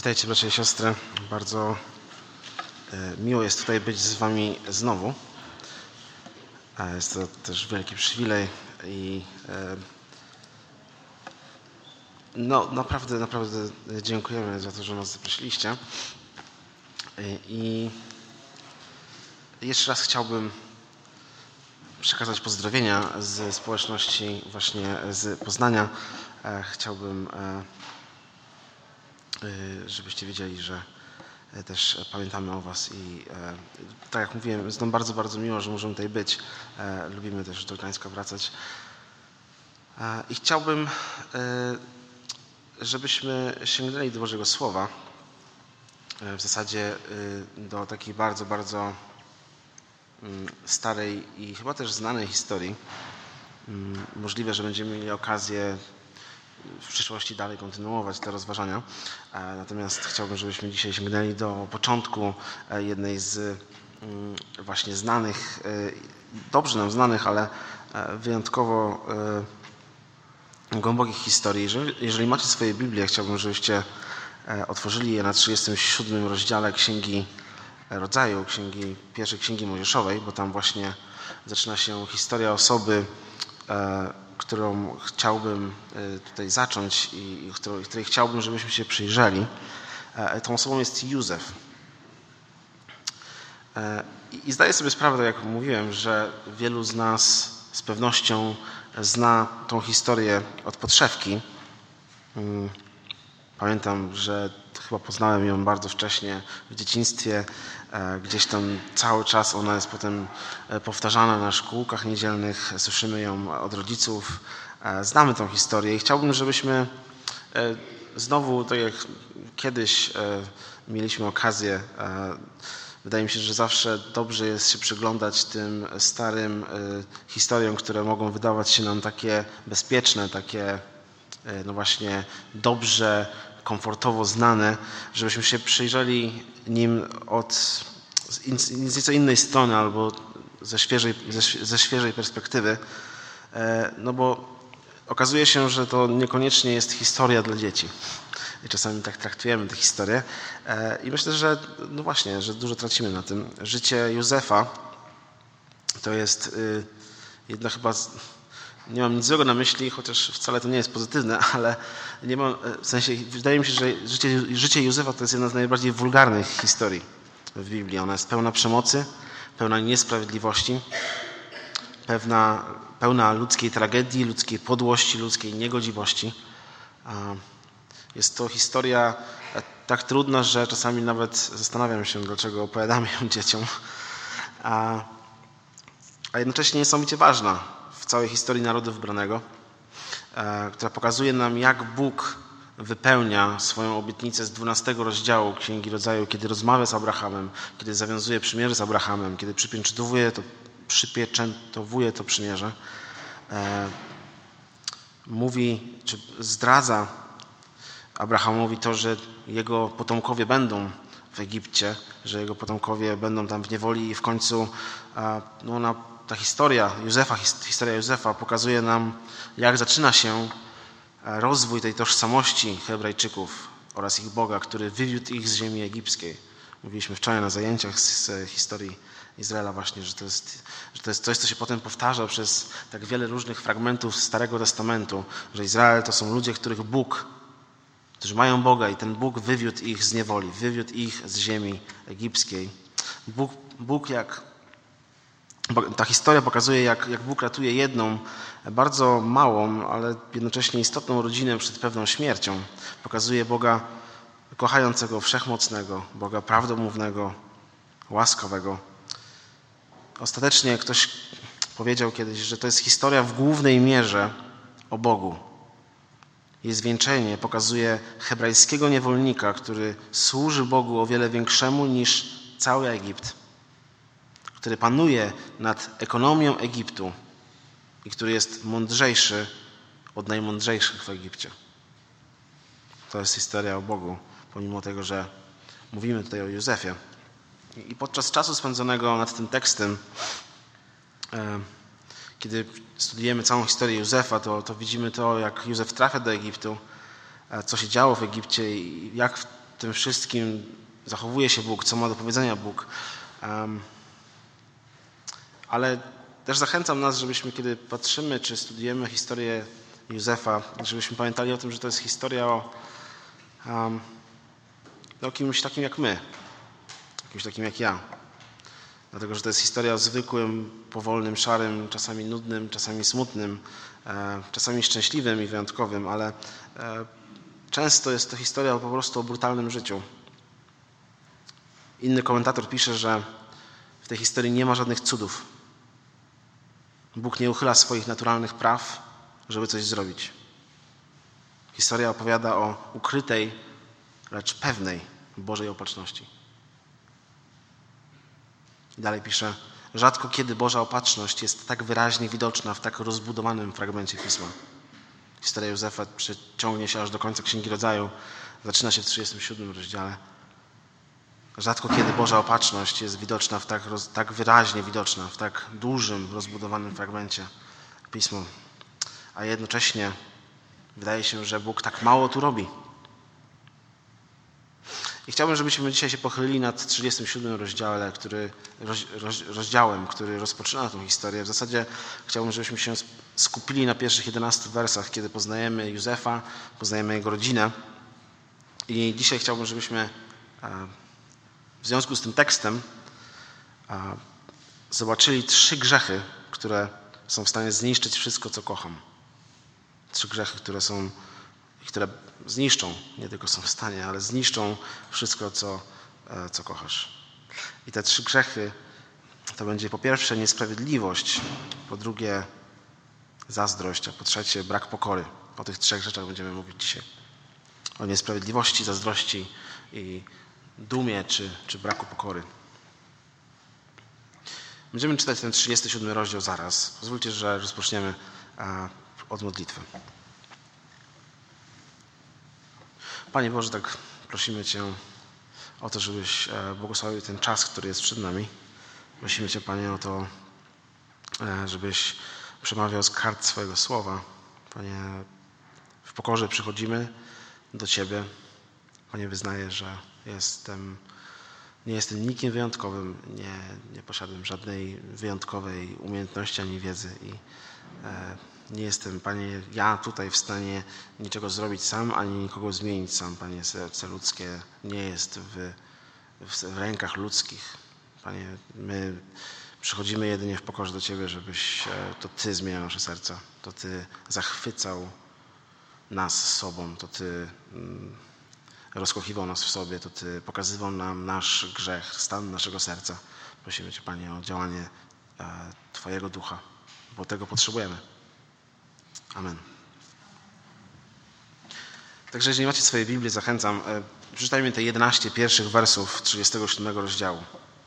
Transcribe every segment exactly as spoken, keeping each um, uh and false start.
Witajcie, bracia i siostry. Bardzo miło jest tutaj być z wami znowu. Jest to też wielki przywilej i no naprawdę, naprawdę dziękujemy za to, że nas zaprosiliście. I jeszcze raz chciałbym przekazać pozdrowienia ze społeczności właśnie z Poznania. Chciałbym, żebyście wiedzieli, że też pamiętamy o was i tak jak mówiłem, jest nam bardzo, bardzo miło, że możemy tutaj być. Lubimy też do Gdańska wracać. I chciałbym, żebyśmy sięgnęli do Bożego Słowa, w zasadzie do takiej bardzo, bardzo starej i chyba też znanej historii. Możliwe, że będziemy mieli okazję w przyszłości dalej kontynuować te rozważania. Natomiast chciałbym, żebyśmy dzisiaj sięgnęli do początku jednej z właśnie znanych, dobrze nam znanych, ale wyjątkowo głębokich historii. Jeżeli macie swoje Biblię, chciałbym, żebyście otworzyli je na trzydziestym siódmym rozdziale Księgi Rodzaju, księgi, pierwszej Księgi Mojżeszowej, bo tam właśnie zaczyna się historia osoby, którą chciałbym tutaj zacząć i której chciałbym, żebyśmy się przyjrzeli. Tą osobą jest Józef. I zdaję sobie sprawę, tak jak mówiłem, że wielu z nas z pewnością zna tą historię od podszewki. Pamiętam, że chyba poznałem ją bardzo wcześnie w dzieciństwie. Gdzieś tam cały czas ona jest potem powtarzana na szkółkach niedzielnych. Słyszymy ją od rodziców. Znamy tą historię i chciałbym, żebyśmy znowu, tak jak kiedyś mieliśmy okazję, wydaje mi się, że zawsze dobrze jest się przyglądać tym starym historiom, które mogą wydawać się nam takie bezpieczne, takie no właśnie dobrze, komfortowo znane, żebyśmy się przyjrzeli nim od z nieco innej strony albo ze świeżej, ze, ze świeżej perspektywy. No bo okazuje się, że to niekoniecznie jest historia dla dzieci. I czasami tak traktujemy tę historię. I myślę, że no właśnie, że dużo tracimy na tym. Życie Józefa to jest jedna chyba z, nie mam nic złego na myśli, chociaż wcale to nie jest pozytywne, ale nie mam, w sensie wydaje mi się, że życie, życie Józefa to jest jedna z najbardziej wulgarnych historii w Biblii. Ona jest pełna przemocy, pełna niesprawiedliwości, pewna, pełna ludzkiej tragedii, ludzkiej podłości, ludzkiej niegodziwości. Jest to historia tak trudna, że czasami nawet zastanawiam się, dlaczego opowiadamy ją dzieciom, a, a jednocześnie niesamowicie ważna w całej historii narodu wybranego, która pokazuje nam, jak Bóg wypełnia swoją obietnicę z dwunastego rozdziału Księgi Rodzaju, kiedy rozmawia z Abrahamem, kiedy zawiązuje przymierze z Abrahamem, kiedy przypieczętowuje to, przypieczętowuje to przymierze. Mówi, czy zdradza Abrahamowi to, że jego potomkowie będą w Egipcie, że jego potomkowie będą tam w niewoli i w końcu no, ona, ta historia Józefa, historia Józefa pokazuje nam, jak zaczyna się rozwój tej tożsamości Hebrajczyków oraz ich Boga, który wywiódł ich z ziemi egipskiej. Mówiliśmy wczoraj na zajęciach z, z historii Izraela właśnie, że to, jest, że to jest coś, co się potem powtarza przez tak wiele różnych fragmentów Starego Testamentu, że Izrael to są ludzie, których Bóg, którzy mają Boga i ten Bóg wywiódł ich z niewoli, wywiódł ich z ziemi egipskiej. Bóg, Bóg jak, ta historia pokazuje, jak, jak Bóg ratuje jedną, bardzo małą, ale jednocześnie istotną rodzinę przed pewną śmiercią. Pokazuje Boga kochającego, wszechmocnego, Boga prawdomównego, łaskawego. Ostatecznie ktoś powiedział kiedyś, że to jest historia w głównej mierze o Bogu. Jej zwieńczenie pokazuje hebrajskiego niewolnika, który służy Bogu o wiele większemu niż cały Egipt, który panuje nad ekonomią Egiptu i który jest mądrzejszy od najmądrzejszych w Egipcie. To jest historia o Bogu, pomimo tego, że mówimy tutaj o Józefie. I podczas czasu spędzonego nad tym tekstem, kiedy studiujemy całą historię Józefa, to, to widzimy to, jak Józef trafia do Egiptu, co się działo w Egipcie i jak tym wszystkim zachowuje się Bóg, co ma do powiedzenia Bóg. Um, ale też zachęcam nas, żebyśmy kiedy patrzymy, czy studiujemy historię Józefa, żebyśmy pamiętali o tym, że to jest historia o, um, o kimś takim jak my, kimś takim jak ja. Dlatego, że to jest historia o zwykłym, powolnym, szarym, czasami nudnym, czasami smutnym, e, czasami szczęśliwym i wyjątkowym, ale e, często jest to historia po prostu o brutalnym życiu. Inny komentator pisze, że w tej historii nie ma żadnych cudów. Bóg nie uchyla swoich naturalnych praw, żeby coś zrobić. Historia opowiada o ukrytej, lecz pewnej Bożej opatrzności. I dalej pisze, rzadko kiedy Boża opatrzność jest tak wyraźnie widoczna w tak rozbudowanym fragmencie Pisma. Historia Józefa ciągnie się aż do końca Księgi Rodzaju. Zaczyna się w trzydziestym siódmym rozdziale. Rzadko kiedy Boża opatrzność jest widoczna, w tak, tak wyraźnie widoczna, w tak dużym, rozbudowanym fragmencie Pisma. A jednocześnie wydaje się, że Bóg tak mało tu robi. I chciałbym, żebyśmy dzisiaj się pochylili nad trzydziestym siódmym rozdziale, który, roz, roz, rozdziałem, który rozpoczyna tę historię. W zasadzie chciałbym, żebyśmy się skupili na pierwszych jedenastu wersach, kiedy poznajemy Józefa, poznajemy jego rodzinę. I dzisiaj chciałbym, żebyśmy w związku z tym tekstem zobaczyli trzy grzechy, które są w stanie zniszczyć wszystko, co kocham. Trzy grzechy, które są, które zniszczą, nie tylko są w stanie, ale zniszczą wszystko, co, co kochasz. I te trzy grzechy to będzie po pierwsze niesprawiedliwość, po drugie zazdrość, a po trzecie brak pokory. O tych trzech rzeczach będziemy mówić dzisiaj. O niesprawiedliwości, zazdrości i dumie czy, czy braku pokory. Będziemy czytać ten trzydziesty siódmy rozdział zaraz. Pozwólcie, że rozpoczniemy od modlitwy. Panie Boże, tak prosimy Cię o to, żebyś błogosławił ten czas, który jest przed nami. Prosimy Cię, Panie, o to, żebyś przemawiał z kart swojego słowa. Panie, w pokorze przychodzimy do Ciebie. Panie, wyznaję, że jestem, nie jestem nikim wyjątkowym, nie, nie posiadam żadnej wyjątkowej umiejętności ani wiedzy i e, nie jestem, Panie, ja tutaj w stanie niczego zrobić sam, ani nikogo zmienić sam. Panie, serce ludzkie nie jest w, w, w rękach ludzkich. Panie, my przychodzimy jedynie w pokorze do Ciebie, żebyś to Ty zmieniał nasze serca, to Ty zachwycał nas sobą, to Ty mm, rozkochiwał nas w sobie, to Ty pokazywał nam nasz grzech, stan naszego serca. Prosimy Cię, Panie, o działanie e, Twojego Ducha, bo tego potrzebujemy. Amen. Także jeżeli macie swoje Biblię, zachęcam, e, przeczytajmy te jedenaście pierwszych wersów trzydziestego siódmego rozdziału.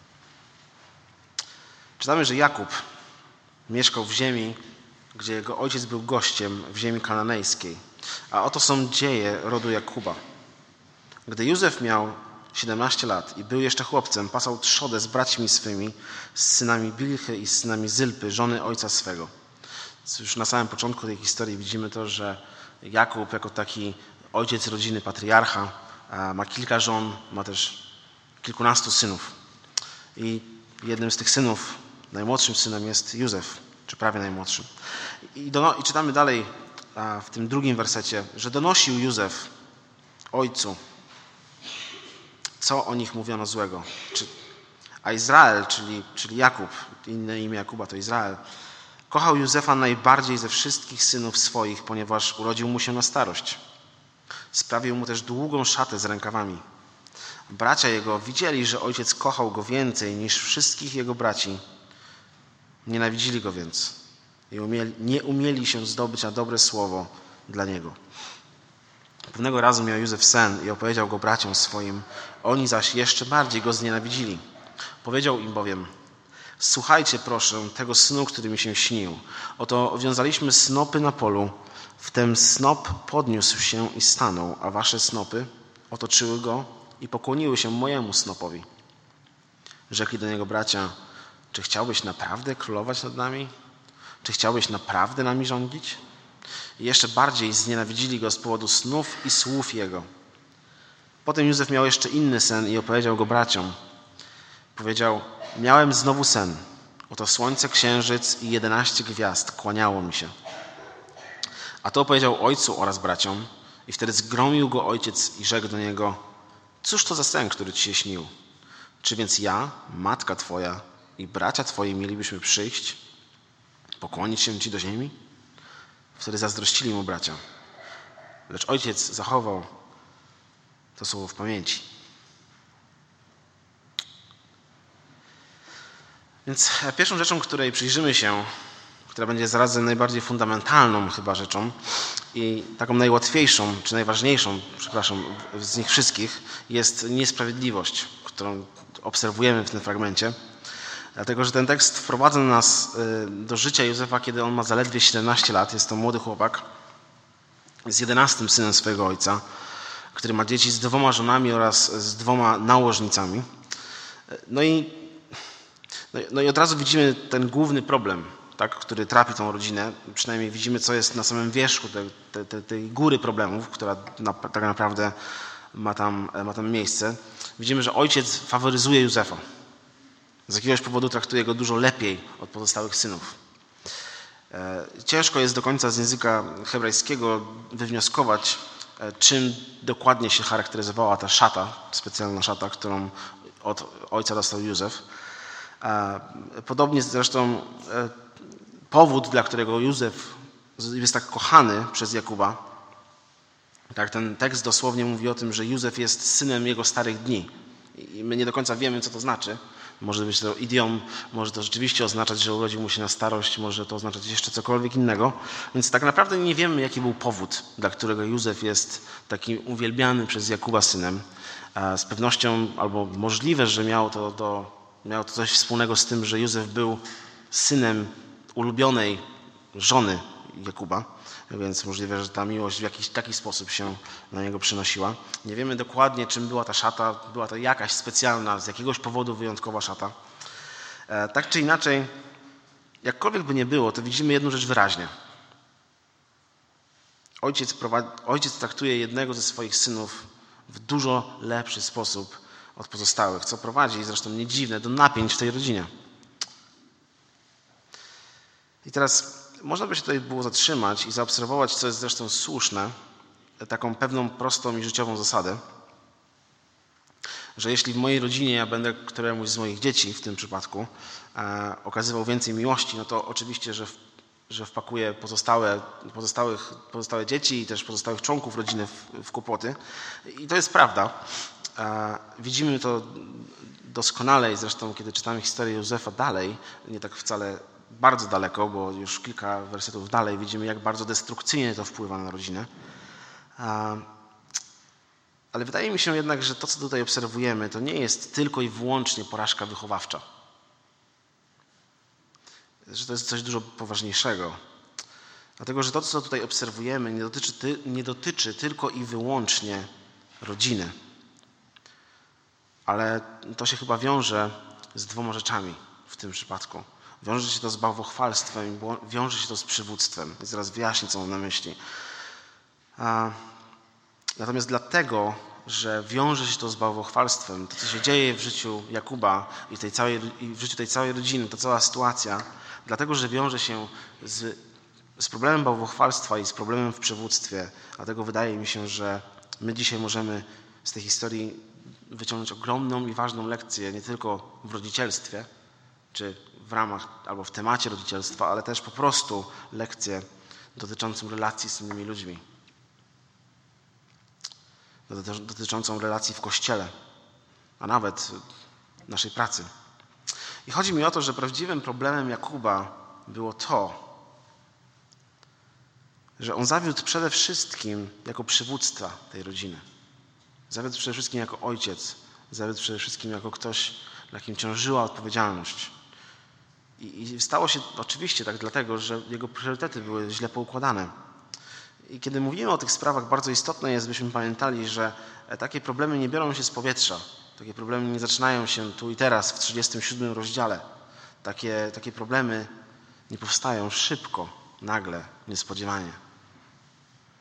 Czytamy, że Jakub mieszkał w ziemi, gdzie jego ojciec był gościem, w ziemi kananejskiej. A oto są dzieje rodu Jakuba. Gdy Józef miał siedemnaście lat i był jeszcze chłopcem, pasał trzodę z braćmi swymi, z synami Bilchy i z synami Zylpy, żony ojca swego. Już na samym początku tej historii widzimy to, że Jakub jako taki ojciec rodziny, patriarcha, ma kilka żon, ma też kilkunastu synów. I jednym z tych synów, najmłodszym synem jest Józef, czy prawie najmłodszym. I, dono, i czytamy dalej w tym drugim wersecie, że donosił Józef ojcu, co o nich mówiono złego. A Izrael, czyli, czyli Jakub, inne imię Jakuba to Izrael, kochał Józefa najbardziej ze wszystkich synów swoich, ponieważ urodził mu się na starość. Sprawił mu też długą szatę z rękawami. Bracia jego widzieli, że ojciec kochał go więcej niż wszystkich jego braci. Nienawidzili go więc i umieli, nie umieli się zdobyć na dobre słowo dla niego. Pewnego razu miał Józef sen i opowiedział go braciom swoim. Oni zaś jeszcze bardziej go znienawidzili. Powiedział im bowiem: słuchajcie proszę tego snu, który mi się śnił. Oto wiązaliśmy snopy na polu. Wtem snop podniósł się i stanął, a wasze snopy otoczyły go i pokłoniły się mojemu snopowi. Rzekli do niego bracia: czy chciałbyś naprawdę królować nad nami? Czy chciałbyś naprawdę nami rządzić? I jeszcze bardziej znienawidzili go z powodu snów i słów jego. Potem Józef miał jeszcze inny sen i opowiedział go braciom. Powiedział: miałem znowu sen. Oto słońce, księżyc i jedenaście gwiazd kłaniało mi się. A to opowiedział ojcu oraz braciom i wtedy zgromił go ojciec i rzekł do niego: cóż to za sen, który ci się śnił? Czy więc ja, matka twoja i bracia twoi mielibyśmy przyjść, pokłonić się ci do ziemi? Wtedy zazdrościli mu bracia. Lecz ojciec zachował to słowo w pamięci. Więc pierwszą rzeczą, której przyjrzymy się, która będzie zarazem najbardziej fundamentalną chyba rzeczą i taką najłatwiejszą, czy najważniejszą, przepraszam, z nich wszystkich, jest niesprawiedliwość, którą obserwujemy w tym fragmencie. Dlatego, że ten tekst wprowadza nas do życia Józefa, kiedy on ma zaledwie siedemnaście lat. Jest to młody chłopak. Jest jedenastym synem swojego ojca, który ma dzieci z dwoma żonami oraz z dwoma nałożnicami. No i, no i od razu widzimy ten główny problem, tak, który trapi tą rodzinę. Przynajmniej widzimy, co jest na samym wierzchu tej, tej, tej góry problemów, która na, tak naprawdę ma tam, ma tam miejsce. Widzimy, że ojciec faworyzuje Józefa. Z jakiegoś powodu traktuje go dużo lepiej od pozostałych synów. Ciężko jest do końca z języka hebrajskiego wywnioskować, czym dokładnie się charakteryzowała ta szata, specjalna szata, którą od ojca dostał Józef. Podobnie zresztą powód, dla którego Józef jest tak kochany przez Jakuba. Tak, ten tekst dosłownie mówi o tym, że Józef jest synem jego starych dni. I my nie do końca wiemy, co to znaczy. Może być to idiom, może to rzeczywiście oznaczać, że urodził mu się na starość, może to oznaczać jeszcze cokolwiek innego. Więc tak naprawdę nie wiemy, jaki był powód, dla którego Józef jest taki uwielbiany przez Jakuba synem. Z pewnością, albo możliwe, że miało to, to, miało to coś wspólnego z tym, że Józef był synem ulubionej żony Jakuba. Więc możliwe, że ta miłość w jakiś taki sposób się na niego przynosiła. Nie wiemy dokładnie, czym była ta szata. Była to jakaś specjalna, z jakiegoś powodu wyjątkowa szata. Tak czy inaczej, jakkolwiek by nie było, to widzimy jedną rzecz wyraźnie. Ojciec, prowadzi, ojciec traktuje jednego ze swoich synów w dużo lepszy sposób od pozostałych, co prowadzi, zresztą nie dziwne, do napięć w tej rodzinie. I teraz można by się tutaj było zatrzymać i zaobserwować, co jest zresztą słuszne, taką pewną prostą i życiową zasadę, że jeśli w mojej rodzinie ja będę któremuś z moich dzieci w tym przypadku e, okazywał więcej miłości, no to oczywiście, że, w, że wpakuję pozostałe, pozostałych, pozostałe dzieci i też pozostałych członków rodziny w, w kłopoty. I to jest prawda. E, widzimy to doskonale i zresztą, kiedy czytamy historię Józefa dalej, nie tak wcale bardzo daleko, bo już kilka wersetów dalej widzimy, jak bardzo destrukcyjnie to wpływa na rodzinę. Ale wydaje mi się jednak, że to, co tutaj obserwujemy, to nie jest tylko i wyłącznie porażka wychowawcza. Że to jest coś dużo poważniejszego. Dlatego, że to, co tutaj obserwujemy, nie dotyczy, ty, nie dotyczy tylko i wyłącznie rodziny. Ale to się chyba wiąże z dwoma rzeczami w tym przypadku. Wiąże się to z bałwochwalstwem i wiąże się to z przywództwem. I zaraz wyjaśnię, co mam na myśli. A, natomiast dlatego, że wiąże się to z bałwochwalstwem, to, co się dzieje w życiu Jakuba i w, tej całej, i w życiu tej całej rodziny, ta cała sytuacja, dlatego, że wiąże się z, z problemem bałwochwalstwa i z problemem w przywództwie, dlatego wydaje mi się, że my dzisiaj możemy z tej historii wyciągnąć ogromną i ważną lekcję, nie tylko w rodzicielstwie, czy w ramach albo w temacie rodzicielstwa, ale też po prostu lekcję dotyczącą relacji z innymi ludźmi. Dotyczącą relacji w Kościele, a nawet naszej pracy. I chodzi mi o to, że prawdziwym problemem Jakuba było to, że on zawiódł przede wszystkim jako przywódca tej rodziny. Zawiódł przede wszystkim jako ojciec. Zawiódł przede wszystkim jako ktoś, na kim ciążyła odpowiedzialność. I stało się oczywiście tak dlatego, że jego priorytety były źle poukładane. I kiedy mówimy o tych sprawach, bardzo istotne jest, byśmy pamiętali, że takie problemy nie biorą się z powietrza. Takie problemy nie zaczynają się tu i teraz, w trzydziestym siódmym rozdziale. Takie, takie problemy nie powstają szybko, nagle, niespodziewanie.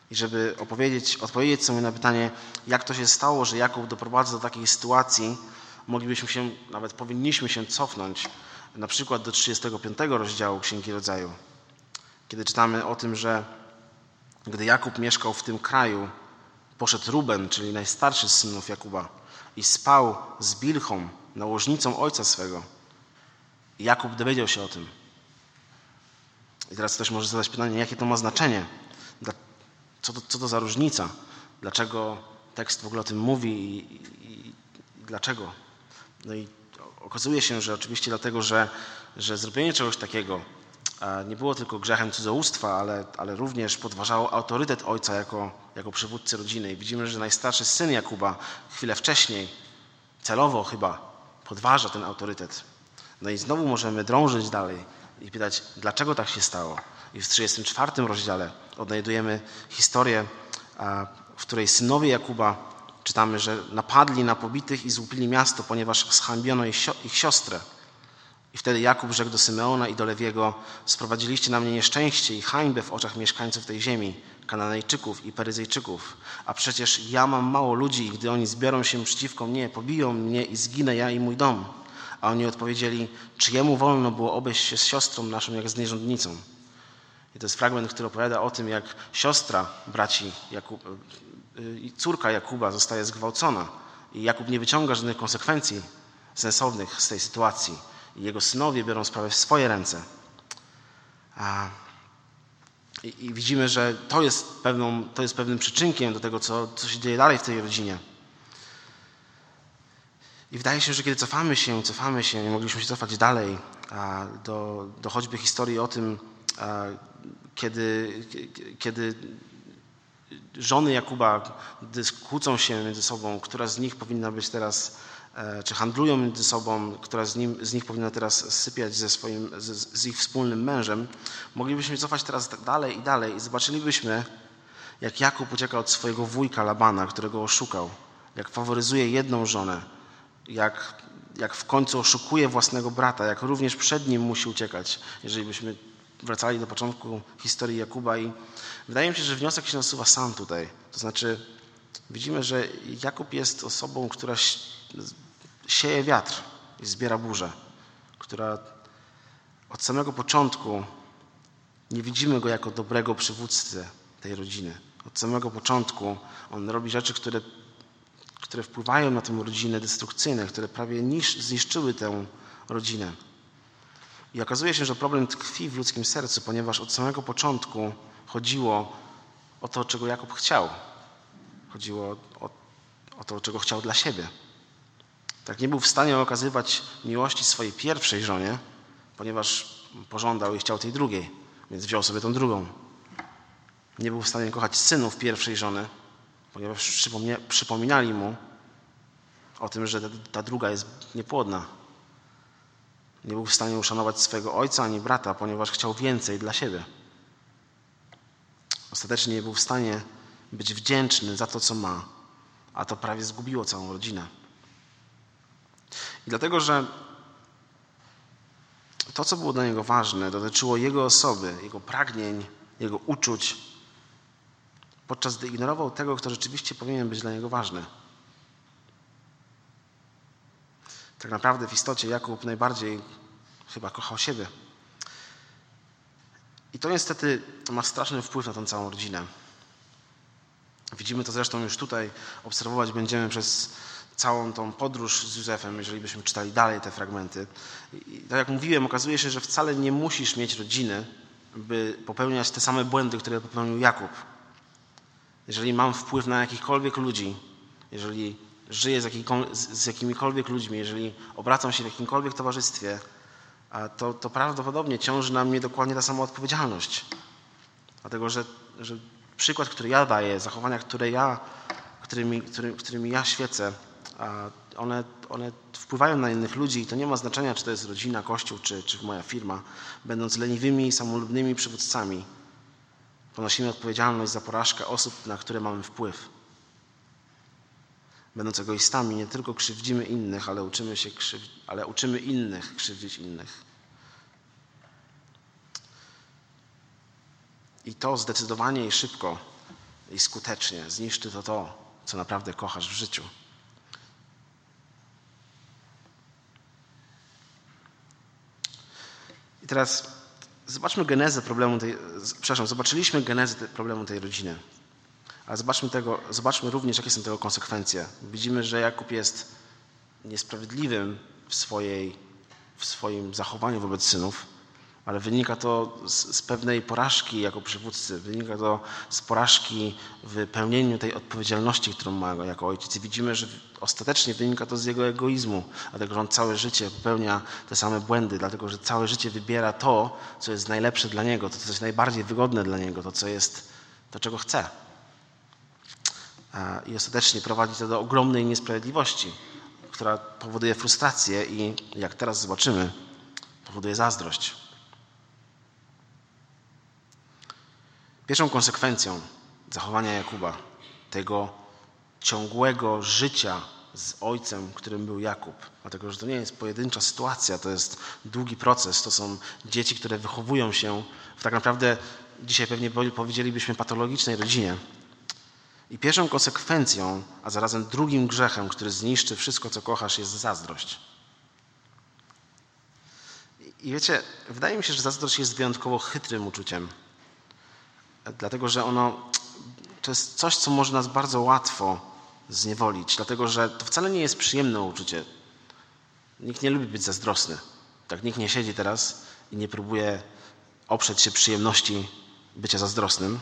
I żeby opowiedzieć, odpowiedzieć sobie na pytanie, jak to się stało, że Jakub doprowadza do takiej sytuacji, moglibyśmy się, nawet powinniśmy się cofnąć na przykład do trzydziestego piątego rozdziału Księgi Rodzaju, kiedy czytamy o tym, że gdy Jakub mieszkał w tym kraju, poszedł Ruben, czyli najstarszy z synów Jakuba, i spał z Bilchą, nałożnicą ojca swego. I Jakub dowiedział się o tym. I teraz ktoś może zadać pytanie, jakie to ma znaczenie? Co to, co to za różnica? Dlaczego tekst w ogóle o tym mówi i, i, i dlaczego? No i okazuje się, że oczywiście dlatego, że, że zrobienie czegoś takiego nie było tylko grzechem cudzołóstwa, ale, ale również podważało autorytet ojca jako, jako przywódcy rodziny. I widzimy, że najstarszy syn Jakuba chwilę wcześniej, celowo chyba, podważa ten autorytet. No i znowu możemy drążyć dalej i pytać, dlaczego tak się stało. I w trzydziestym czwartym rozdziale odnajdujemy historię, w której synowie Jakuba, czytamy, że napadli na pobitych i złupili miasto, ponieważ zhańbiono ich siostrę. I wtedy Jakub rzekł do Symeona i do Lewiego: sprowadziliście na mnie nieszczęście i hańbę w oczach mieszkańców tej ziemi, Kananejczyków i Peryzejczyków. A przecież ja mam mało ludzi i gdy oni zbiorą się przeciwko mnie, pobiją mnie i zginę ja i mój dom. A oni odpowiedzieli: czy jemu wolno było obejść się z siostrą naszą jak z nierządnicą? I to jest fragment, który opowiada o tym, jak siostra braci Jakub, i córka Jakuba zostaje zgwałcona. I Jakub nie wyciąga żadnych konsekwencji sensownych z tej sytuacji. I jego synowie biorą sprawę w swoje ręce. A, i, I widzimy, że to jest, pewną, to jest pewnym przyczynkiem do tego, co, co się dzieje dalej w tej rodzinie. I wydaje się, że kiedy cofamy się, cofamy się, nie mogliśmy się cofać dalej a, do, do choćby historii o tym, a, kiedy, kiedy żony Jakuba kłócą się między sobą, która z nich powinna być teraz, czy handlują między sobą, która z, nim, z nich powinna teraz sypiać ze swoim, z, z ich wspólnym mężem, moglibyśmy cofać teraz dalej i dalej i zobaczylibyśmy, jak Jakub ucieka od swojego wujka Labana, którego oszukał, jak faworyzuje jedną żonę, jak, jak w końcu oszukuje własnego brata, jak również przed nim musi uciekać, jeżeli byśmy wracali do początku historii Jakuba. I wydaje mi się, że wniosek się nasuwa sam tutaj. To znaczy widzimy, że Jakub jest osobą, która sieje wiatr i zbiera burzę, która od samego początku nie widzimy go jako dobrego przywódcę tej rodziny. Od samego początku on robi rzeczy, które, które wpływają na tę rodzinę, destrukcyjne, które prawie niż, zniszczyły tę rodzinę. I okazuje się, że problem tkwi w ludzkim sercu, ponieważ od samego początku chodziło o to, czego Jakub chciał. Chodziło o, o to, czego chciał dla siebie. Tak, nie był w stanie okazywać miłości swojej pierwszej żonie, ponieważ pożądał i chciał tej drugiej, więc wziął sobie tą drugą. Nie był w stanie kochać synów pierwszej żony, ponieważ przypominali mu o tym, że ta druga jest niepłodna. Nie był w stanie uszanować swojego ojca ani brata, ponieważ chciał więcej dla siebie. Ostatecznie nie był w stanie być wdzięczny za to, co ma, a to prawie zgubiło całą rodzinę. I dlatego, że to, co było dla niego ważne, dotyczyło jego osoby, jego pragnień, jego uczuć, podczas gdy ignorował tego, kto rzeczywiście powinien być dla niego ważny. Tak naprawdę w istocie Jakub najbardziej chyba kochał siebie. I to niestety ma straszny wpływ na tę całą rodzinę. Widzimy to zresztą już tutaj, obserwować będziemy przez całą tą podróż z Józefem, jeżeli byśmy czytali dalej te fragmenty. I tak jak mówiłem, okazuje się, że wcale nie musisz mieć rodziny, by popełniać te same błędy, które popełnił Jakub. Jeżeli mam wpływ na jakichkolwiek ludzi, jeżeli żyję z, z jakimikolwiek ludźmi, jeżeli obracam się w jakimkolwiek towarzystwie, to, to prawdopodobnie ciąży na mnie dokładnie ta sama odpowiedzialność. Dlatego, że, że przykład, który ja daję, zachowania, które ja, którymi, którymi, którymi ja świecę, one, one wpływają na innych ludzi i to nie ma znaczenia, czy to jest rodzina, kościół, czy, czy moja firma. Będąc leniwymi i samolubnymi przywódcami, ponosimy odpowiedzialność za porażkę osób, na które mamy wpływ. Będąc egoistami, nie tylko krzywdzimy innych, ale uczymy się krzyw... ale uczymy innych krzywdzić innych. I to zdecydowanie i szybko i skutecznie. Zniszczy to to, co naprawdę kochasz w życiu. I teraz zobaczmy genezę problemu tej, przepraszam, zobaczyliśmy genezę te, problemu tej rodziny. Ale zobaczmy, tego, zobaczmy również, jakie są tego konsekwencje. Widzimy, że Jakub jest niesprawiedliwym w, swojej, w swoim zachowaniu wobec synów, ale wynika to z, z pewnej porażki jako przywódcy. Wynika to z porażki w pełnieniu tej odpowiedzialności, którą ma jako ojciec. I widzimy, że ostatecznie wynika to z jego egoizmu, dlatego że on całe życie popełnia te same błędy, dlatego że całe życie wybiera to, co jest najlepsze dla niego, to, co jest najbardziej wygodne dla niego, to, co jest, to, czego chce. I ostatecznie prowadzi to do ogromnej niesprawiedliwości, która powoduje frustrację i, jak teraz zobaczymy, powoduje zazdrość. Pierwszą konsekwencją zachowania Jakuba, tego ciągłego życia z ojcem, którym był Jakub, dlatego że to nie jest pojedyncza sytuacja, to jest długi proces, to są dzieci, które wychowują się w tak naprawdę, dzisiaj pewnie powiedzielibyśmy, patologicznej rodzinie. I pierwszą konsekwencją, a zarazem drugim grzechem, który zniszczy wszystko, co kochasz, jest zazdrość. I wiecie, wydaje mi się, że zazdrość jest wyjątkowo chytrym uczuciem. Dlatego, że ono to jest coś, co może nas bardzo łatwo zniewolić. Dlatego, że to wcale nie jest przyjemne uczucie. Nikt nie lubi być zazdrosny. Tak, nikt nie siedzi teraz i nie próbuje oprzeć się przyjemności bycia zazdrosnym.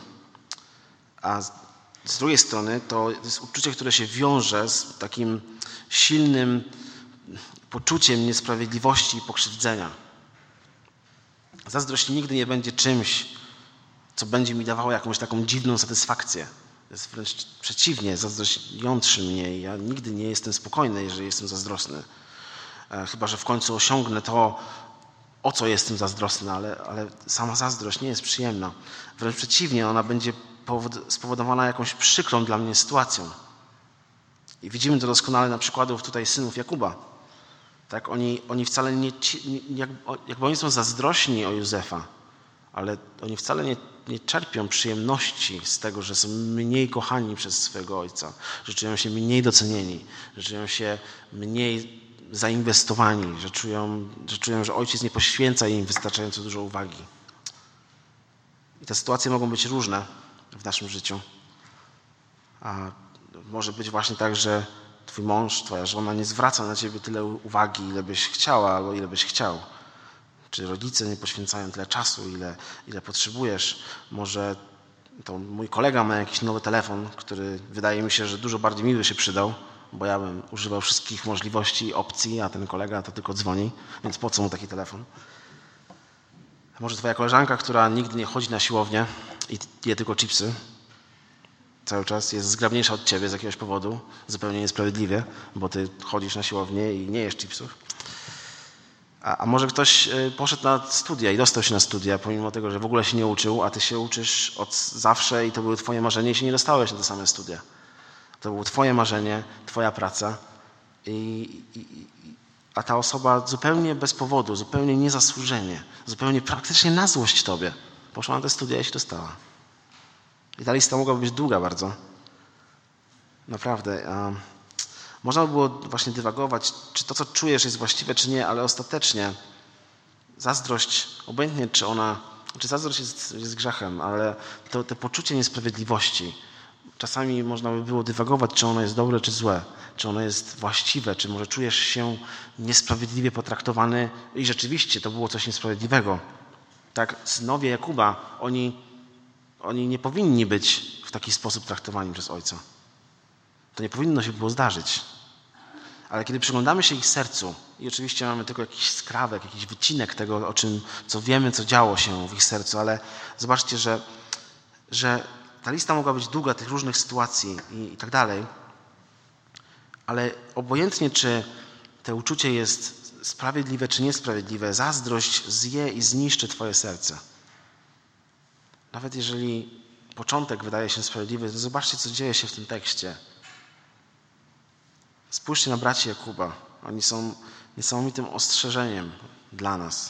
A z drugiej strony to jest uczucie, które się wiąże z takim silnym poczuciem niesprawiedliwości i pokrzywdzenia. Zazdrość nigdy nie będzie czymś, co będzie mi dawało jakąś taką dziwną satysfakcję. Jest wręcz przeciwnie, zazdrość jątrzy mnie i ja nigdy nie jestem spokojny, jeżeli jestem zazdrosny. Chyba że w końcu osiągnę to, o co jestem zazdrosny, ale, ale sama zazdrość nie jest przyjemna. Wręcz przeciwnie, ona będzie spowodowana jakąś przykrą dla mnie sytuacją. I widzimy to doskonale na przykładach tutaj synów Jakuba. Tak, oni, oni wcale nie, nie, jakby oni są zazdrośni o Józefa, ale oni wcale nie, nie czerpią przyjemności z tego, że są mniej kochani przez swojego ojca, że czują się mniej docenieni, że czują się mniej zainwestowani, że czują, że czują, że ojciec nie poświęca im wystarczająco dużo uwagi. I te sytuacje mogą być różne w naszym życiu. A może być właśnie tak, że twój mąż, twoja żona nie zwraca na ciebie tyle uwagi, ile byś chciała albo ile byś chciał. Czy rodzice nie poświęcają tyle czasu, ile, ile potrzebujesz. Może to mój kolega ma jakiś nowy telefon, który wydaje mi się, że dużo bardziej mi by się przydał, bo ja bym używał wszystkich możliwości i opcji, a ten kolega to tylko dzwoni, więc po co mu taki telefon? Może twoja koleżanka, która nigdy nie chodzi na siłownię i je tylko chipsy, cały czas jest zgrabniejsza od ciebie z jakiegoś powodu, zupełnie niesprawiedliwie, bo ty chodzisz na siłownię i nie jesz chipsów. A, a może ktoś poszedł na studia i dostał się na studia, pomimo tego, że w ogóle się nie uczył, a ty się uczysz od zawsze i to były twoje marzenie i się nie dostałeś na te same studia. To było twoje marzenie, twoja praca, i, i, a ta osoba zupełnie bez powodu, zupełnie niezasłużenie, zupełnie praktycznie na złość tobie poszła na te studia i się dostała. I ta lista mogła być długa bardzo. Naprawdę. Um, można by było właśnie dywagować, czy to, co czujesz, jest właściwe, czy nie, ale ostatecznie zazdrość, obojętnie czy ona, czy zazdrość jest, jest grzechem, ale to, to poczucie niesprawiedliwości, czasami można by było dywagować, czy ono jest dobre, czy złe, czy ono jest właściwe, czy może czujesz się niesprawiedliwie potraktowany i rzeczywiście to było coś niesprawiedliwego. Tak, synowie Jakuba, oni, oni nie powinni być w taki sposób traktowani przez ojca. To nie powinno się było zdarzyć. Ale kiedy przyglądamy się ich sercu i oczywiście mamy tylko jakiś skrawek, jakiś wycinek tego, o czym, co wiemy, co działo się w ich sercu, ale zobaczcie, że, że ta lista mogła być długa, tych różnych sytuacji i, i tak dalej, ale obojętnie, czy to uczucie jest sprawiedliwe, czy niesprawiedliwe, zazdrość zje i zniszczy twoje serce. Nawet jeżeli początek wydaje się sprawiedliwy, to zobaczcie, co dzieje się w tym tekście. Spójrzcie na braci Jakuba. Oni są niesamowitym ostrzeżeniem dla nas.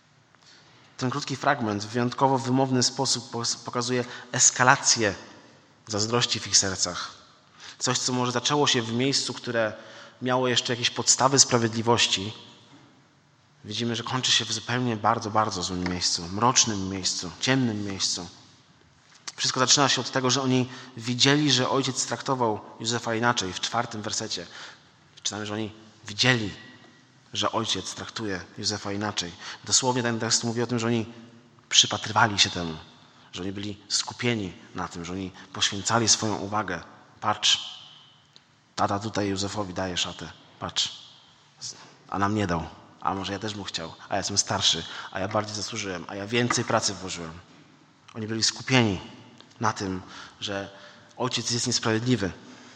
Ten krótki fragment w wyjątkowo wymowny sposób pokazuje eskalację zazdrości w ich sercach. Coś, co może zaczęło się w miejscu, które miało jeszcze jakieś podstawy sprawiedliwości. Widzimy, że kończy się w zupełnie bardzo, bardzo złym miejscu, mrocznym miejscu, ciemnym miejscu. Wszystko zaczyna się od tego, że oni widzieli, że ojciec traktował Józefa inaczej. W czwartym wersecie czytamy, że oni widzieli, że ojciec traktuje Józefa inaczej. Dosłownie ten tekst mówi o tym, że oni przypatrywali się temu, że oni byli skupieni na tym, że oni poświęcali swoją uwagę. Patrz, tata tutaj Józefowi daje szatę. Patrz, a nam nie dał. A może ja też bym chciał, a ja jestem starszy, a ja bardziej zasłużyłem, a ja więcej pracy włożyłem. Oni byli skupieni na tym, że ojciec jest niesprawiedliwy.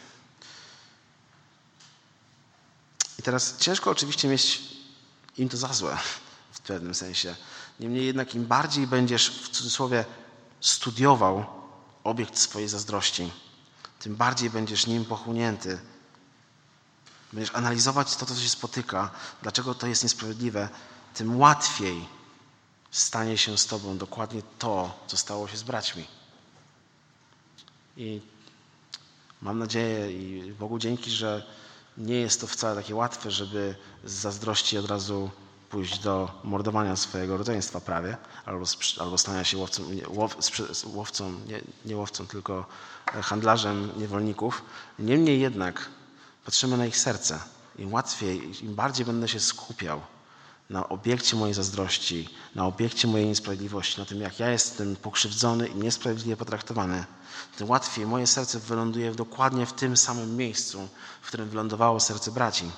I teraz ciężko oczywiście mieć im to za złe w pewnym sensie. Niemniej jednak im bardziej będziesz w cudzysłowie studiował obiekt swojej zazdrości, tym bardziej będziesz nim pochłonięty. Będziesz analizować to, co się spotyka, dlaczego to jest niesprawiedliwe, tym łatwiej stanie się z tobą dokładnie to, co stało się z braćmi. I mam nadzieję i Bogu dzięki, że nie jest to wcale takie łatwe, żeby z zazdrości od razu pójść do mordowania swojego rodzeństwa prawie, albo, albo stania się łowcą, nie, łow, łowcą nie, nie łowcą, tylko handlarzem niewolników. Niemniej jednak patrzymy na ich serce. Im łatwiej, im bardziej będę się skupiał na obiekcie mojej zazdrości, na obiekcie mojej niesprawiedliwości, na tym, jak ja jestem pokrzywdzony i niesprawiedliwie potraktowany, tym łatwiej moje serce wyląduje dokładnie w tym samym miejscu, w którym wylądowało serce braci.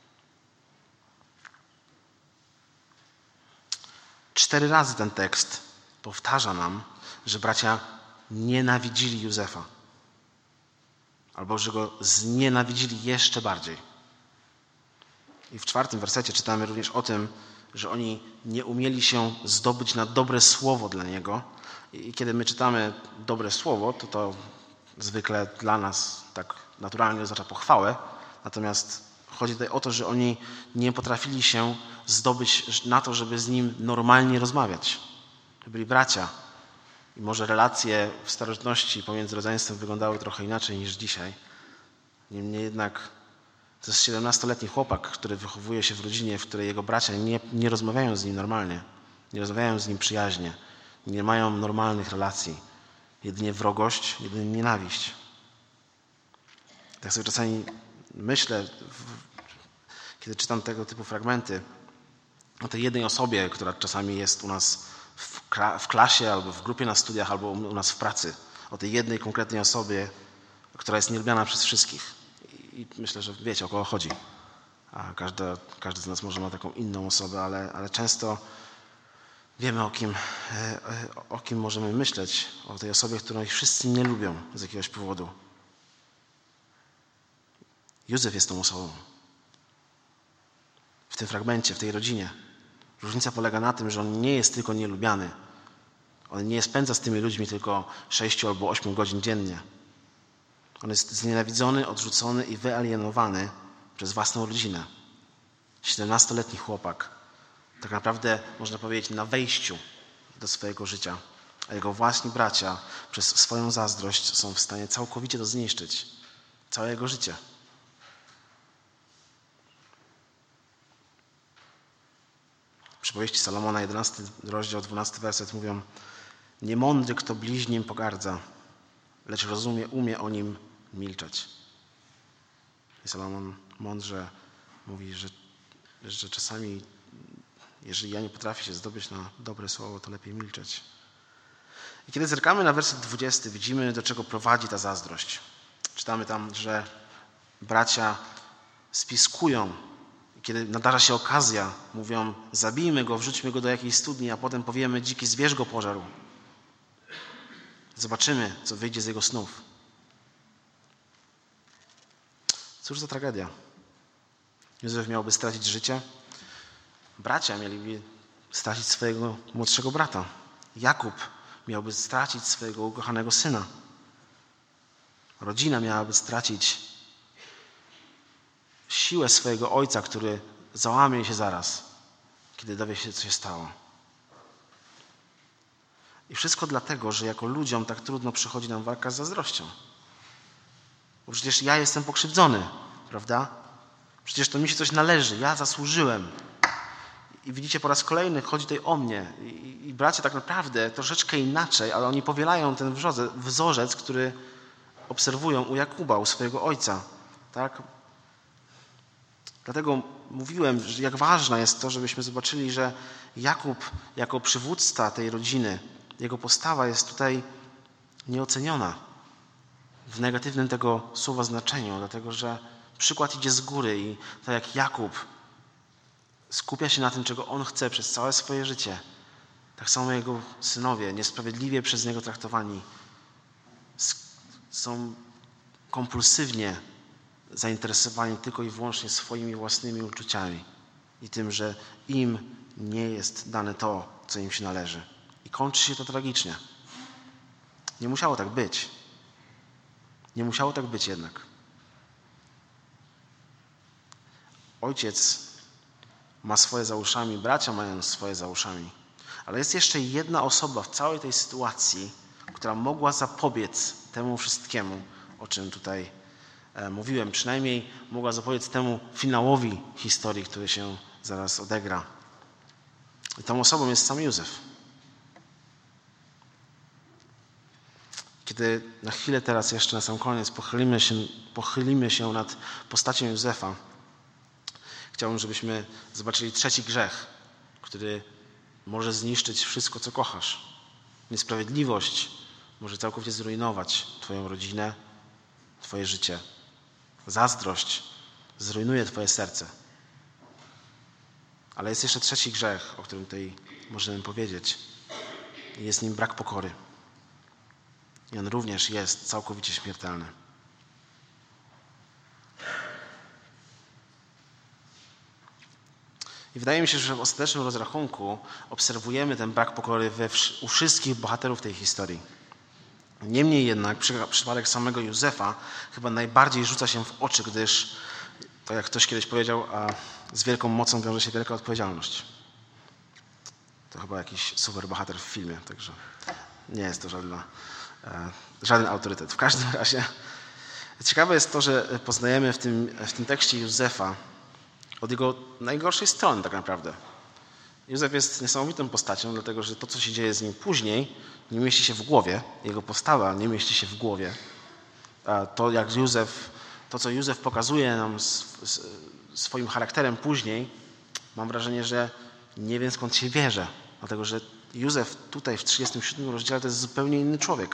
Cztery razy ten tekst powtarza nam, że bracia nienawidzili Józefa. Albo że go znienawidzili jeszcze bardziej. I w czwartym wersecie czytamy również o tym, że oni nie umieli się zdobyć na dobre słowo dla niego. I kiedy my czytamy dobre słowo, to to zwykle dla nas tak naturalnie oznacza pochwałę. Natomiast chodzi tutaj o to, że oni nie potrafili się zdobyć na to, żeby z nim normalnie rozmawiać. Byli bracia. I może relacje w starożytności pomiędzy rodzeństwem wyglądały trochę inaczej niż dzisiaj. Niemniej jednak to jest siedemnastoletni chłopak, który wychowuje się w rodzinie, w której jego bracia nie, nie rozmawiają z nim normalnie, nie rozmawiają z nim przyjaźnie, nie mają normalnych relacji. Jedynie wrogość, jedynie nienawiść. Tak sobie czasami myślę, kiedy czytam tego typu fragmenty, o tej jednej osobie, która czasami jest u nas w, w klasie, albo w grupie na studiach, albo u nas w pracy. O tej jednej konkretnej osobie, która jest nielubiana przez wszystkich. I myślę, że wiecie, o kogo chodzi. A każdy, każdy z nas może ma taką inną osobę, ale, ale często wiemy, o kim, o kim możemy myśleć. O tej osobie, której wszyscy nie lubią z jakiegoś powodu. Józef jest tą osobą. W tym fragmencie, w tej rodzinie. Różnica polega na tym, że on nie jest tylko nielubiany. On nie spędza z tymi ludźmi tylko sześciu albo ośmiu godzin dziennie. On jest znienawidzony, odrzucony i wyalienowany przez własną rodzinę. siedemnastoletni chłopak. Tak naprawdę, można powiedzieć, na wejściu do swojego życia. A jego własni bracia przez swoją zazdrość są w stanie całkowicie to zniszczyć. Całe jego życie. Przypowieści Salomona, jedenasty rozdział, dwunasty werset mówią: niemądry, kto bliźnim pogardza, lecz rozumie, umie o nim milczeć. I Salomon mądrze mówi, że, że czasami, jeżeli ja nie potrafię się zdobyć na dobre słowo, to lepiej milczeć. I kiedy zerkamy na werset dwudziesty, widzimy, do czego prowadzi ta zazdrość. Czytamy tam, że bracia spiskują. Kiedy nadarza się okazja, mówią: zabijmy go, wrzućmy go do jakiejś studni, a potem powiemy: dziki zwierz go pożarł. Zobaczymy, co wyjdzie z jego snów. Cóż za tragedia. Józef miałby stracić życie. Bracia mieliby stracić swojego młodszego brata. Jakub miałby stracić swojego ukochanego syna. Rodzina miałaby stracić siłę swojego ojca, który załamie się zaraz, kiedy dowie się, co się stało. I wszystko dlatego, że jako ludziom tak trudno przychodzi nam walka z zazdrością. Bo przecież ja jestem pokrzywdzony, prawda? Przecież to mi się coś należy, ja zasłużyłem. I widzicie, po raz kolejny chodzi tutaj o mnie. I, i bracia tak naprawdę troszeczkę inaczej, ale oni powielają ten wzorzec, wzorzec, który obserwują u Jakuba, u swojego ojca. Tak? Dlatego mówiłem, że jak ważne jest to, żebyśmy zobaczyli, że Jakub jako przywódca tej rodziny, jego postawa jest tutaj nieoceniona w negatywnym tego słowa znaczeniu, dlatego że przykład idzie z góry i tak jak Jakub skupia się na tym, czego on chce przez całe swoje życie, tak samo jego synowie, niesprawiedliwie przez niego traktowani, są kompulsywnie zainteresowani tylko i wyłącznie swoimi własnymi uczuciami i tym, że im nie jest dane to, co im się należy. I kończy się to tragicznie. Nie musiało tak być. Nie musiało tak być jednak. Ojciec ma swoje za uszami, bracia mają swoje za uszami. Ale jest jeszcze jedna osoba w całej tej sytuacji, która mogła zapobiec temu wszystkiemu, o czym tutaj e, mówiłem. Przynajmniej mogła zapobiec temu finałowi historii, który się zaraz odegra. I tą osobą jest sam Józef. Kiedy na chwilę teraz jeszcze na sam koniec pochylimy się, pochylimy się nad postacią Józefa, chciałbym, żebyśmy zobaczyli trzeci grzech, który może zniszczyć wszystko, co kochasz. Niesprawiedliwość może całkowicie zrujnować twoją rodzinę, twoje życie. Zazdrość zrujnuje twoje serce. Ale jest jeszcze trzeci grzech, o którym tutaj możemy powiedzieć. I jest nim brak pokory. I on również jest całkowicie śmiertelny. I wydaje mi się, że w ostatecznym rozrachunku obserwujemy ten brak pokory we, u wszystkich bohaterów tej historii. Niemniej jednak przypadek samego Józefa chyba najbardziej rzuca się w oczy, gdyż, tak jak ktoś kiedyś powiedział, a z wielką mocą wiąże się wielka odpowiedzialność. To chyba jakiś super bohater w filmie, także nie jest to żadna, e, żaden autorytet. W każdym razie ciekawe jest to, że poznajemy w tym, w tym tekście Józefa od jego najgorszej strony tak naprawdę. Józef jest niesamowitą postacią, dlatego że to, co się dzieje z nim później, nie mieści się w głowie. Jego postawa nie mieści się w głowie. A to, jak Józef, to, co Józef pokazuje nam swoim charakterem później, mam wrażenie, że nie wiem, skąd się bierze. Dlatego że Józef tutaj w trzydziestym siódmym rozdziale to jest zupełnie inny człowiek.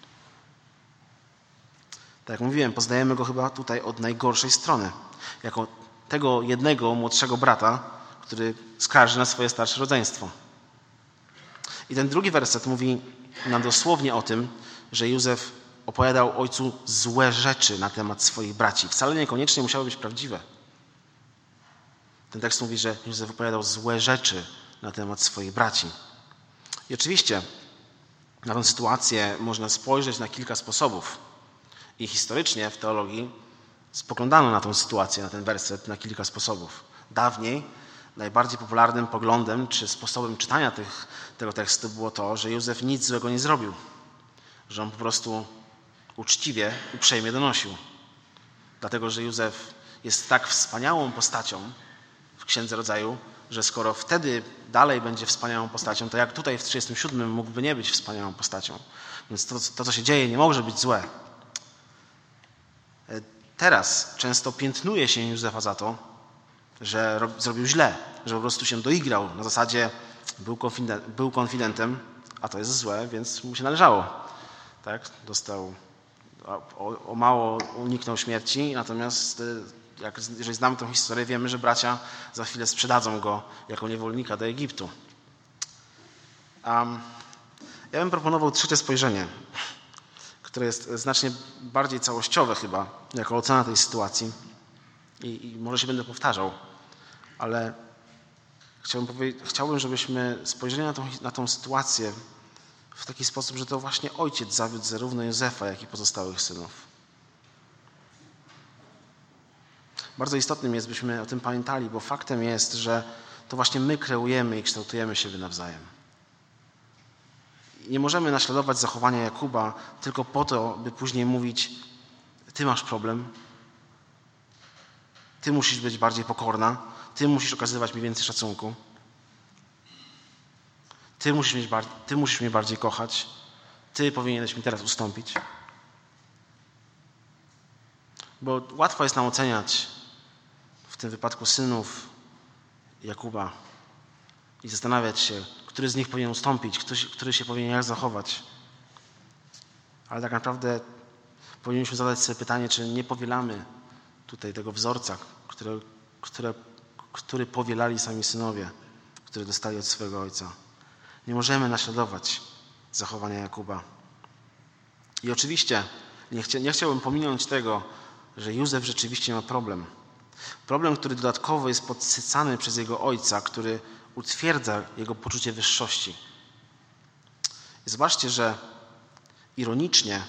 Tak jak mówiłem, poznajemy go chyba tutaj od najgorszej strony. Jako tego jednego młodszego brata, który skarży na swoje starsze rodzeństwo. I ten drugi werset mówi nam dosłownie o tym, że Józef opowiadał ojcu złe rzeczy na temat swoich braci. Wcale niekoniecznie musiały być prawdziwe. Ten tekst mówi, że Józef opowiadał złe rzeczy na temat swoich braci. I oczywiście na tę sytuację można spojrzeć na kilka sposobów. I historycznie w teologii spoglądano na tę sytuację, na ten werset na kilka sposobów. Dawniej najbardziej popularnym poglądem czy sposobem czytania tych, tego tekstu było to, że Józef nic złego nie zrobił. Że on po prostu uczciwie, uprzejmie donosił. Dlatego, że Józef jest tak wspaniałą postacią w Księdze Rodzaju, że skoro wtedy dalej będzie wspaniałą postacią, to jak tutaj w trzydziestym siódmym mógłby nie być wspaniałą postacią. Więc to, to co się dzieje, nie może być złe. Teraz często piętnuje się Józefa za to, że rob, zrobił źle, że po prostu się doigrał. Na zasadzie był, konfident, był konfidentem, a to jest złe, więc mu się należało. Tak? Dostał, o, o mało uniknął śmierci, natomiast jak, jeżeli znamy tę historię, wiemy, że bracia za chwilę sprzedadzą go jako niewolnika do Egiptu. Um, ja bym proponował trzecie spojrzenie, które jest znacznie bardziej całościowe chyba, jako ocena tej sytuacji. I, i może się będę powtarzał, ale chciałbym, chciałbym żebyśmy spojrzeli na tą, na tą sytuację w taki sposób, że to właśnie ojciec zawiódł zarówno Józefa, jak i pozostałych synów. Bardzo istotnym jest, byśmy o tym pamiętali, bo faktem jest, że to właśnie my kreujemy i kształtujemy siebie nawzajem. nie możemy naśladować zachowania Jakuba tylko po to, by później mówić: ty masz problem, ty musisz być bardziej pokorna, ty musisz okazywać mi więcej szacunku, ty musisz, mieć bar- ty musisz mnie bardziej kochać, ty powinieneś mi teraz ustąpić. Bo łatwo jest nam oceniać w tym wypadku synów Jakuba i zastanawiać się, który z nich powinien ustąpić, który, który się powinien jak zachować. Ale tak naprawdę powinniśmy zadać sobie pytanie, czy nie powielamy tutaj tego wzorca, które, które, który powielali sami synowie, który dostali od swojego ojca. Nie możemy naśladować zachowania Jakuba. I oczywiście nie, chcia, nie chciałbym pominąć tego, że Józef rzeczywiście ma problem. Problem, który dodatkowo jest podsycany przez jego ojca, który utwierdza jego poczucie wyższości. I zobaczcie, że ironicznie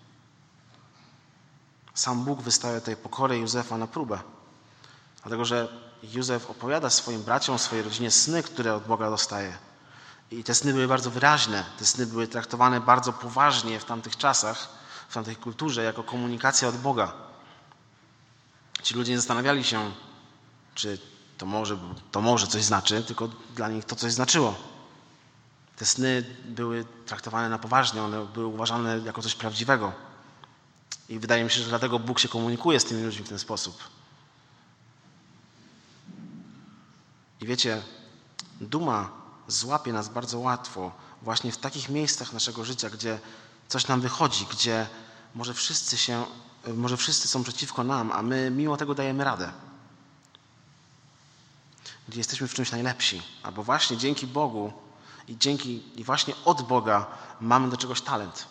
sam Bóg wystawia tej pokorę Józefa na próbę. Dlatego, że Józef opowiada swoim braciom, swojej rodzinie sny, które od Boga dostaje. I te sny były bardzo wyraźne. Te sny były traktowane bardzo poważnie w tamtych czasach, w tamtej kulturze, jako komunikacja od Boga. Ci ludzie nie zastanawiali się, czy to może, to może coś znaczy, tylko dla nich to coś znaczyło. Te sny były traktowane na poważnie, one były uważane jako coś prawdziwego. I wydaje mi się, że dlatego Bóg się komunikuje z tymi ludźmi w ten sposób. I wiecie, duma złapie nas bardzo łatwo właśnie w takich miejscach naszego życia, gdzie coś nam wychodzi, gdzie może wszyscy się, może wszyscy są przeciwko nam, a my mimo tego dajemy radę. Gdzie jesteśmy w czymś najlepsi, albo właśnie dzięki Bogu i dzięki i właśnie od Boga mamy do czegoś talent.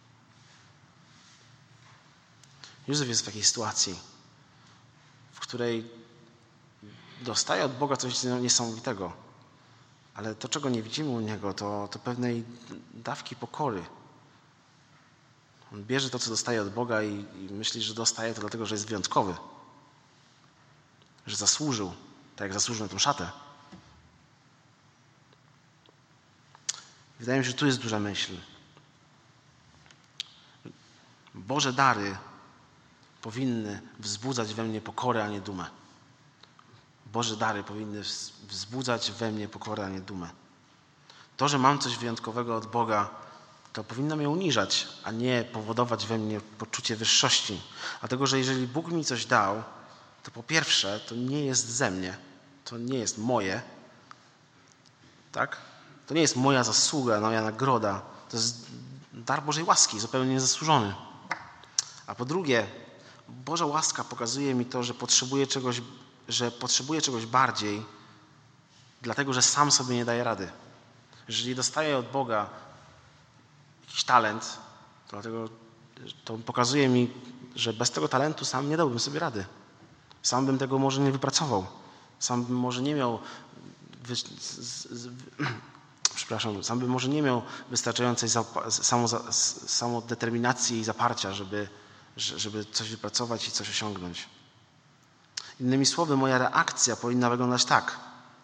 Józef jest w takiej sytuacji, w której dostaje od Boga coś niesamowitego, ale to, czego nie widzimy u niego, to, to pewnej dawki pokory. On bierze to, co dostaje od Boga i, i myśli, że dostaje to dlatego, że jest wyjątkowy, że zasłużył, tak jak zasłużył na tę szatę. Wydaje mi się, że tu jest duża myśl. Boże dary powinny wzbudzać we mnie pokorę, a nie dumę. Boże dary powinny wzbudzać we mnie pokorę, a nie dumę. To, że mam coś wyjątkowego od Boga, to powinno mnie uniżać, a nie powodować we mnie poczucie wyższości. Dlatego, że jeżeli Bóg mi coś dał, to po pierwsze, to nie jest ze mnie, to nie jest moje, tak? To nie jest moja zasługa, moja nagroda, to jest dar Bożej łaski, zupełnie niezasłużony. A po drugie, Boża łaska pokazuje mi to, że potrzebuję czegoś, że potrzebuję czegoś bardziej, dlatego, że sam sobie nie daję rady. Jeżeli dostaję od Boga jakiś talent, to dlatego to pokazuje mi, że bez tego talentu sam nie dałbym sobie rady. Sam bym tego może nie wypracował. Sam bym może nie miał wy, z, z, przepraszam, sam bym może nie miał wystarczającej zapa, samo, samodeterminacji i zaparcia, żeby, żeby coś wypracować i coś osiągnąć. Innymi słowy, moja reakcja powinna wyglądać tak.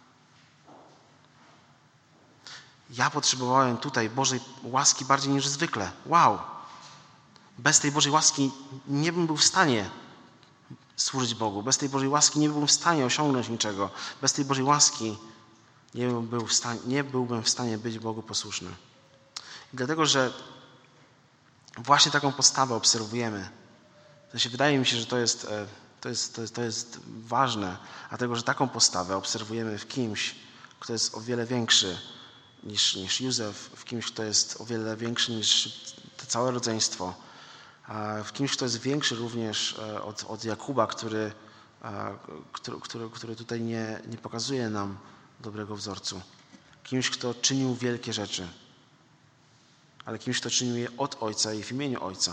Ja potrzebowałem tutaj Bożej łaski bardziej niż zwykle. Wow! Bez tej Bożej łaski nie bym był w stanie służyć Bogu. Bez tej Bożej łaski nie byłbym w stanie osiągnąć niczego. Bez tej Bożej łaski nie byłbym w stanie, nie byłbym w stanie być Bogu posłuszny. I dlatego, że właśnie taką postawę obserwujemy. To się wydaje mi się, że to jest, to jest, to jest, to jest ważne, dlatego, że taką postawę obserwujemy w kimś, kto jest o wiele większy niż, niż Józef, w kimś, kto jest o wiele większy niż to całe rodzeństwo, w kimś, kto jest większy również od, od Jakuba, który, który, który, który tutaj nie, nie pokazuje nam dobrego wzorcu. Kimś, kto czynił wielkie rzeczy, ale kimś, kto czynił je od Ojca i w imieniu Ojca.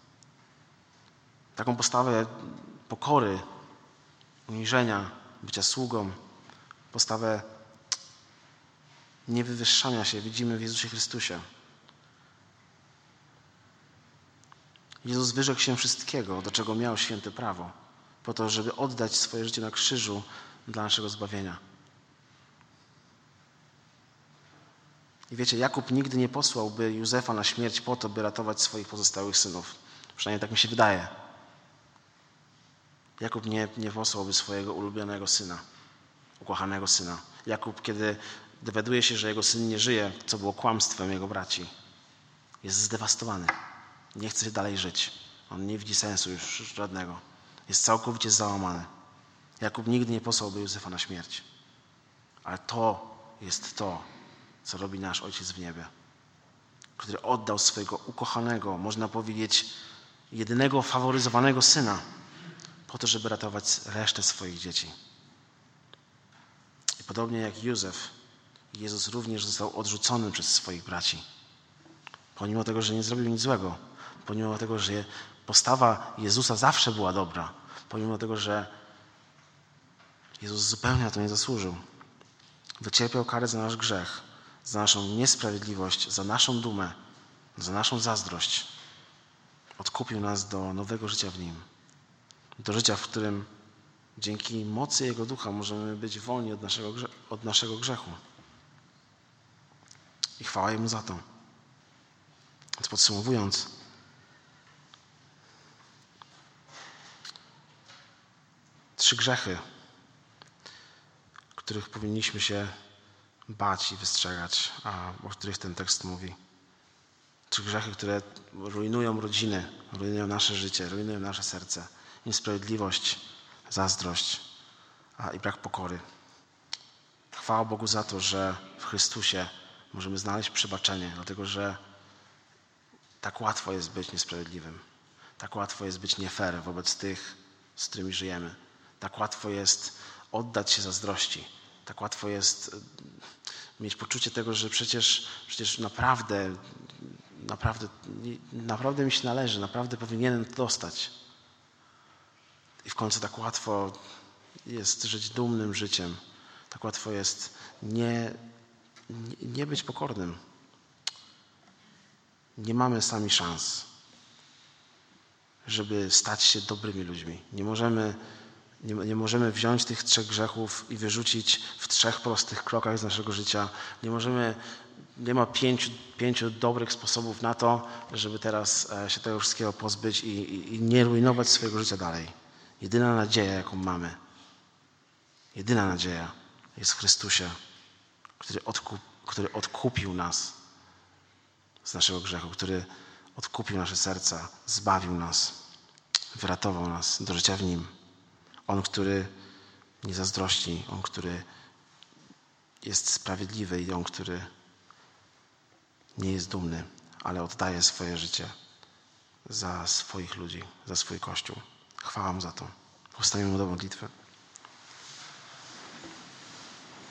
Taką postawę pokory, uniżenia, bycia sługą, postawę niewywyższania się widzimy w Jezusie Chrystusie. Jezus wyrzekł się wszystkiego, do czego miał święte prawo, po to, żeby oddać swoje życie na krzyżu dla naszego zbawienia. I wiecie, Jakub nigdy nie posłałby Józefa na śmierć po to, by ratować swoich pozostałych synów. Przynajmniej tak mi się wydaje. Jakub nie, nie posłałby swojego ulubionego syna, ukochanego syna. Jakub, kiedy dowiaduje się, że jego syn nie żyje, co było kłamstwem jego braci, jest zdewastowany. Nie chce dalej żyć. On nie widzi sensu już żadnego. Jest całkowicie załamany. Jakub nigdy nie posłałby Józefa na śmierć. Ale to jest to, co robi nasz Ojciec w niebie, który oddał swojego ukochanego, można powiedzieć, jedynego faworyzowanego syna po to, żeby ratować resztę swoich dzieci. I podobnie jak Józef, Jezus również został odrzucony przez swoich braci. Pomimo tego, że nie zrobił nic złego, pomimo tego, że postawa Jezusa zawsze była dobra, pomimo tego, że Jezus zupełnie na to nie zasłużył. Wycierpiał karę za nasz grzech, za naszą niesprawiedliwość, za naszą dumę, za naszą zazdrość. Odkupił nas do nowego życia w Nim. Do życia, w którym dzięki mocy Jego Ducha możemy być wolni od naszego, grze- od naszego grzechu. I chwała Jemu za to. Więc podsumowując, trzy grzechy, których powinniśmy się bać i wystrzegać, a o których ten tekst mówi. Trzy grzechy, które rujnują rodziny, rujnują nasze życie, rujnują nasze serce. Niesprawiedliwość, zazdrość a i brak pokory. Chwała Bogu za to, że w Chrystusie możemy znaleźć przebaczenie, dlatego że tak łatwo jest być niesprawiedliwym. Tak łatwo jest być nie fair wobec tych, z którymi żyjemy. Tak łatwo jest oddać się zazdrości. Tak łatwo jest mieć poczucie tego, że przecież, przecież naprawdę, naprawdę, naprawdę mi się należy, naprawdę powinienem to dostać. I w końcu tak łatwo jest żyć dumnym życiem. Tak łatwo jest nie, nie, nie być pokornym. Nie mamy sami szans, żeby stać się dobrymi ludźmi. Nie możemy, nie, nie możemy wziąć tych trzech grzechów i wyrzucić w trzech prostych krokach z naszego życia. Nie możemy, nie ma pięciu, pięciu dobrych sposobów na to, żeby teraz się tego wszystkiego pozbyć i, i, i nie rujnować swojego życia dalej. Jedyna nadzieja, jaką mamy, jedyna nadzieja jest w Chrystusie, który, odkup, który odkupił nas z naszego grzechu, który odkupił nasze serca, zbawił nas, wyratował nas do życia w Nim. On, który nie zazdrości, On, który jest sprawiedliwy i On, który nie jest dumny, ale oddaje swoje życie za swoich ludzi, za swój Kościół. Chwała Mu za to. Powstajemy do modlitwy.